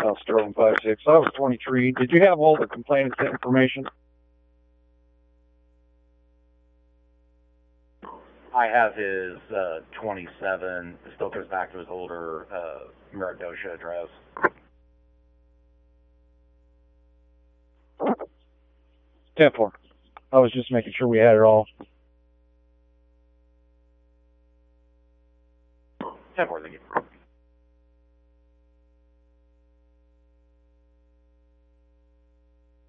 Sterling 5-6. I was 23. Did you have all the complainant's information? I have his 27. It still goes back to his older Meridosha address. 10-4. I was just making sure we had it all. 10-4, thank you.